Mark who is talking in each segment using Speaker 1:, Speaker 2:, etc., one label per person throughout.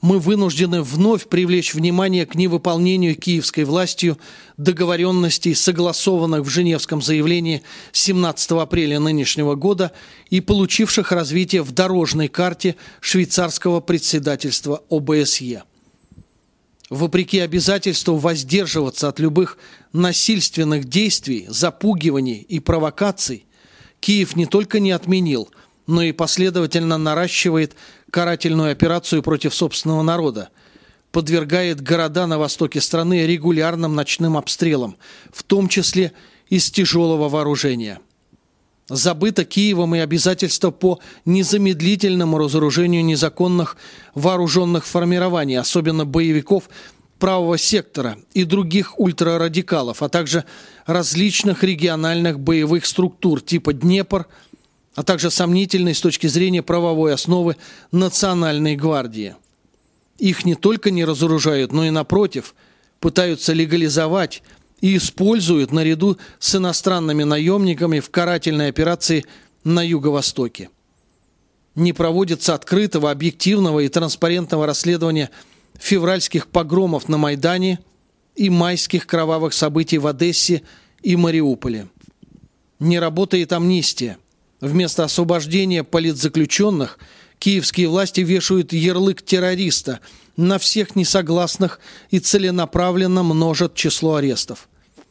Speaker 1: мы вынуждены вновь привлечь внимание к невыполнению киевской властью договоренностей, согласованных в Женевском заявлении 17 апреля нынешнего года и получивших развитие в дорожной карте швейцарского председательства ОБСЕ. Вопреки обязательству воздерживаться от любых насильственных действий, запугиваний и провокаций, Киев не только не отменил, но и последовательно наращивает карательную операцию против собственного народа, подвергает города на востоке страны регулярным ночным обстрелам, в том числе из тяжелого вооружения. Забыто Киевом и обязательство по незамедлительному разоружению незаконных вооруженных формирований, особенно боевиков правого сектора и других ультрарадикалов, а также различных региональных боевых структур типа Днепр, а также сомнительной с точки зрения правовой основы Национальной гвардии. Их не только не разоружают, но и, напротив, пытаются легализовать и используют наряду с иностранными наемниками в карательной операции на Юго-Востоке. Не проводится открытого, объективного и транспарентного расследования февральских погромов на Майдане и майских кровавых событий в Одессе и Мариуполе. Не работает амнистия. Вместо освобождения политзаключенных киевские власти вешают ярлык террориста на всех несогласных и целенаправленно множат число арестов.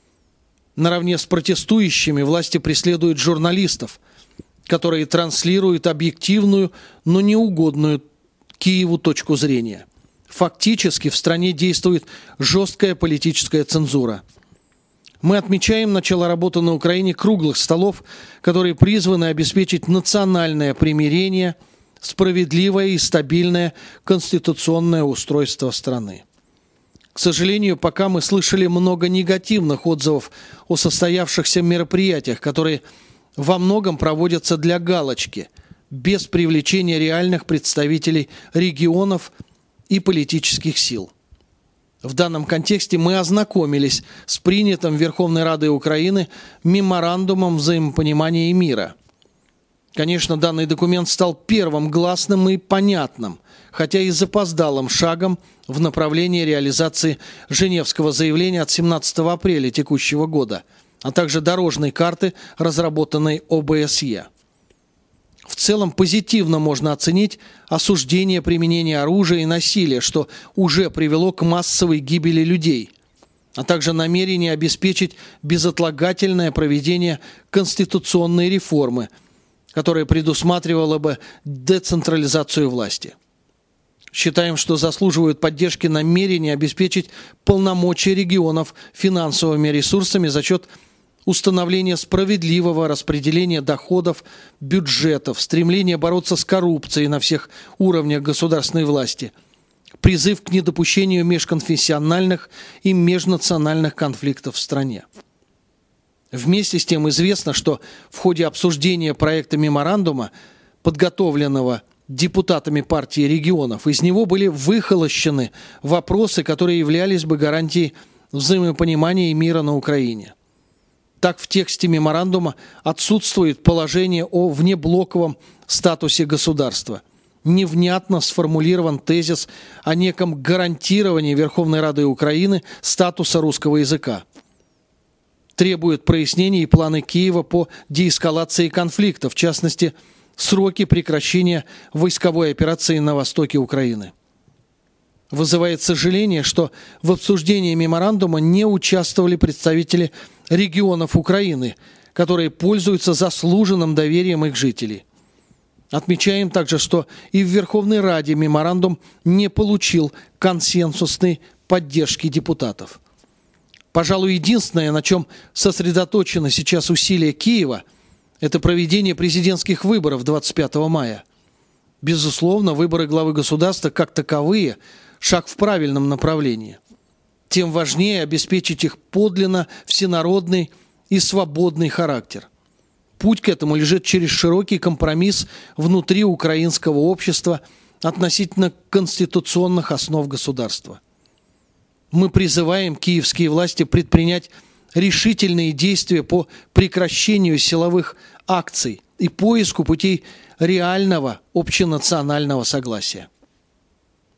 Speaker 1: Наравне с протестующими власти преследуют журналистов, которые транслируют объективную, но неугодную Киеву точку зрения. Фактически в стране действует жесткая политическая цензура. Мы отмечаем начало работы на Украине круглых столов, которые призваны обеспечить национальное примирение, справедливое и стабильное конституционное устройство страны. К сожалению, пока мы слышали много негативных отзывов о состоявшихся мероприятиях, которые во многом проводятся для галочки, без привлечения реальных представителей регионов и политических сил. В данном контексте мы ознакомились с принятым Верховной Радой Украины меморандумом взаимопонимания и мира. Конечно, данный документ стал первым гласным и понятным, хотя и запоздалым шагом в направлении реализации Женевского заявления от 17 апреля текущего года, а также дорожной карты, разработанной ОБСЕ. В целом позитивно можно оценить осуждение применения оружия и насилия, что уже привело к массовой гибели людей, а также намерение обеспечить безотлагательное проведение конституционной реформы, которая предусматривала бы децентрализацию власти. Считаем, что заслуживают поддержки намерения обеспечить полномочия регионов финансовыми ресурсами за счет установления справедливого распределения доходов, бюджетов, стремление бороться с коррупцией на всех уровнях государственной власти, призыв к недопущению межконфессиональных и межнациональных конфликтов в стране. Вместе с тем известно, что в ходе обсуждения проекта меморандума, подготовленного депутатами партии регионов, из него были выхолощены вопросы, которые являлись бы гарантией взаимопонимания и мира на Украине. Так, в тексте меморандума отсутствует положение о внеблоковом статусе государства. Невнятно сформулирован тезис о неком гарантировании Верховной Рады Украины статуса русского языка. Требуют прояснений и планы Киева по деэскалации конфликта, в частности, сроки прекращения войсковой операции на востоке Украины. Вызывает сожаление, что в обсуждении меморандума не участвовали представители регионов Украины, которые пользуются заслуженным доверием их жителей. Отмечаем также, что и в Верховной Раде меморандум не получил консенсусной поддержки депутатов. Пожалуй, единственное, на чем сосредоточены сейчас усилия Киева, это проведение президентских выборов 25 мая. Безусловно, выборы главы государства как таковые – шаг в правильном направлении. Тем важнее обеспечить их подлинно всенародный и свободный характер. Путь к этому лежит через широкий компромисс внутри украинского общества относительно конституционных основ государства. Мы призываем киевские власти предпринять решительные действия по прекращению силовых акций и поиску путей реального общенационального согласия.